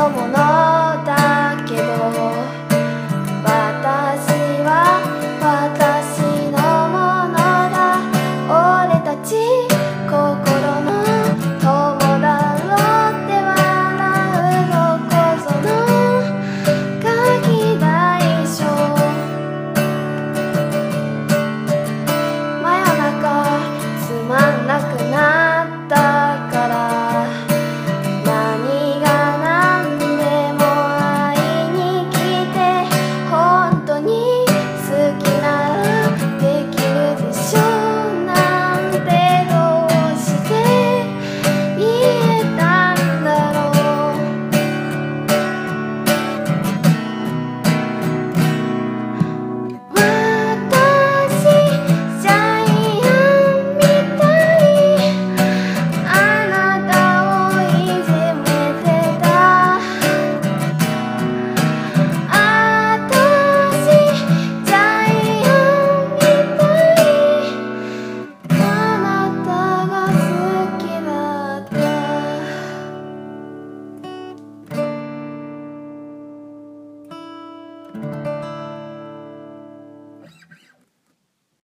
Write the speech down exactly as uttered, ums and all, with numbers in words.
のものだけど、私は私のものだ。俺たち心の友だろうって笑うのこそのガキ大将。真夜中つまんなくなったから何が何でも会いに来て、本当に好きならできるでしょなんてどうして言えたんだろう。私ジャイアンみたいあなたをいじめてた。私ジャイアンみたいあなたが好きだった。